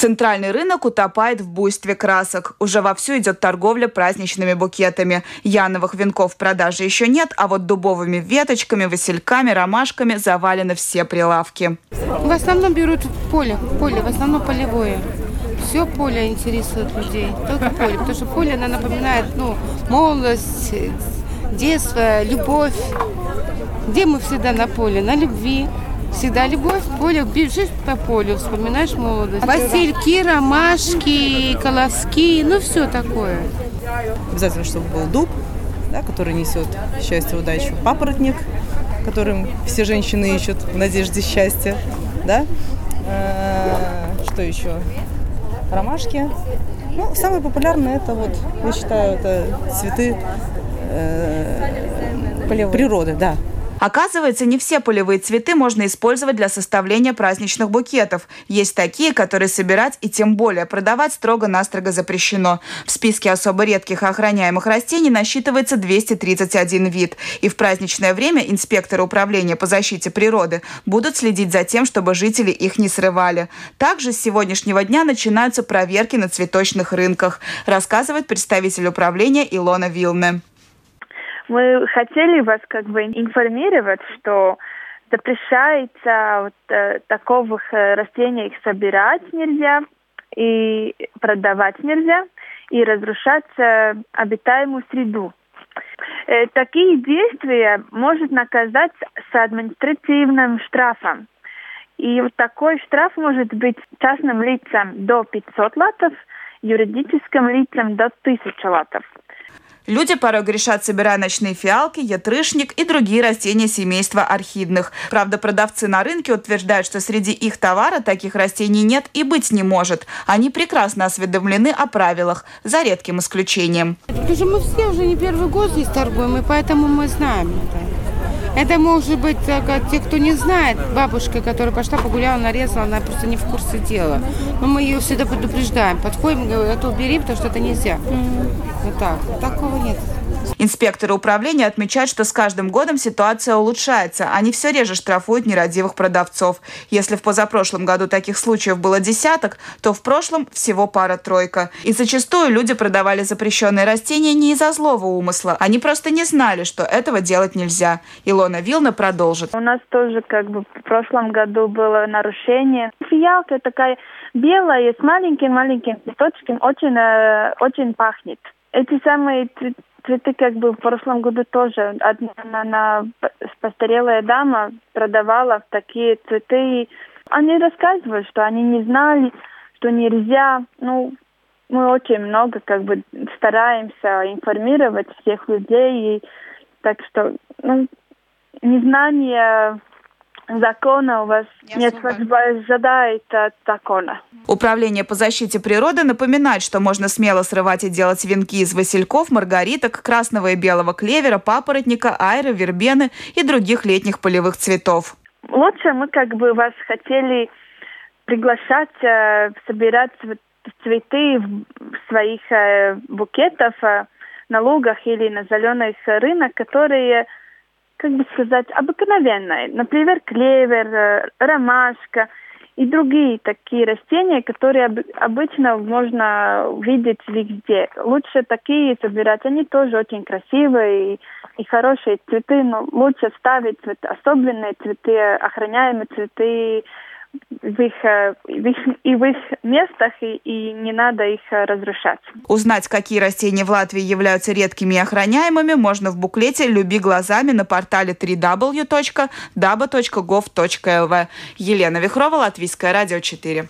Центральный рынок утопает в буйстве красок. Уже вовсю идет торговля праздничными букетами. Яновых венков в продаже еще нет, а вот дубовыми веточками, васильками, ромашками завалены все прилавки. В основном берут поле, в основном полевое. Все поле интересует людей, только поле, потому что поле, оно напоминает, молодость, детство, любовь. Где мы всегда на поле? На любви. Всегда любовь, поле, бежишь по полю, вспоминаешь молодость. Васильки, ромашки, колоски, все такое. Обязательно, чтобы был дуб, который несет счастье, удачу. Папоротник, которым все женщины ищут в надежде счастья. Да? Что еще? Ромашки. Самое популярное это я считаю, это цветы природы, да. Оказывается, не все полевые цветы можно использовать для составления праздничных букетов. Есть такие, которые собирать и тем более продавать строго-настрого запрещено. В списке особо редких и охраняемых растений насчитывается 231 вид. И в праздничное время инспекторы управления по защите природы будут следить за тем, чтобы жители их не срывали. Также с сегодняшнего дня начинаются проверки на цветочных рынках, рассказывает представитель управления Илона Вилне. Мы хотели вас информировать, что запрещается таковых растений их собирать нельзя, и продавать нельзя, и разрушать обитаемую среду. Такие действия может наказать с административным штрафом. И такой штраф может быть частным лицам до 500 латов, юридическим лицам до 1000 латов. Люди порой грешат, собирая ночные фиалки, ятрышник и другие растения семейства орхидных. Правда, продавцы на рынке утверждают, что среди их товара таких растений нет и быть не может. Они прекрасно осведомлены о правилах, за редким исключением. Потому что мы все уже не первый год здесь торгуем, и поэтому мы знаем это. Это может быть те, кто не знает, бабушка, которая пошла, погуляла, нарезала, она просто не в курсе дела. Но мы ее всегда предупреждаем. Подходим, говорим, это убери, потому что это нельзя. Вот так. Такого нет. Инспекторы управления отмечают, что с каждым годом ситуация улучшается. Они все реже штрафуют нерадивых продавцов. Если в позапрошлом году таких случаев было десяток, то в прошлом всего пара-тройка. И зачастую люди продавали запрещенные растения не из-за злого умысла. Они просто не знали, что этого делать нельзя. Илона Вилна продолжит. У нас тоже в прошлом году было нарушение. Фиалка такая белая, с маленьким-маленьким цветочком, очень пахнет. Эти самые цветы в прошлом году тоже одна постарелая дама продавала такие цветы. Они рассказывают, что они не знали, что нельзя. Мы очень много стараемся информировать всех людей. И, так что незнание закона у вас не освобождает от закона. Управление по защите природы напоминает, что можно смело срывать и делать венки из васильков, маргариток, красного и белого клевера, папоротника, айры, вербены и других летних полевых цветов. Лучше мы вас хотели приглашать собирать цветы в своих букетах на лугах или на зеленых рынках, которые обыкновенные. Например, клевер, ромашка и другие такие растения, которые обычно можно видеть везде. Лучше такие собирать. Они тоже очень красивые и хорошие цветы, но лучше ставить особенные цветы, охраняемые цветы в их местах, и не надо их разрушать. Узнать, какие растения в Латвии являются редкими и охраняемыми, можно в буклете «Люби глазами» на портале www.daba.gov.lv. Елена Вихрова, Латвийское радио 4.